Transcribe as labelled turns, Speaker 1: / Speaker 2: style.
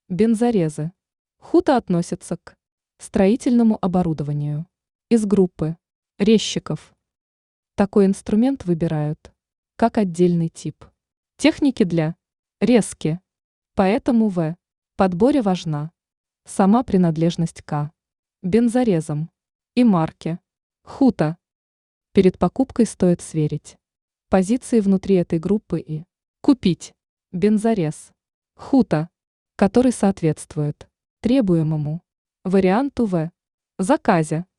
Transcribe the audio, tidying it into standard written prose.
Speaker 1: Бензорезы. Хута относятся к строительному оборудованию. Из группы резчиков. Такой инструмент выбирают как отдельный тип техники для резки. Поэтому в подборе важна сама принадлежность к бензорезам и марке Хута. Перед покупкой стоит сверить позиции внутри этой группы и купить бензорез Хута, который соответствует требуемому варианту в заказе.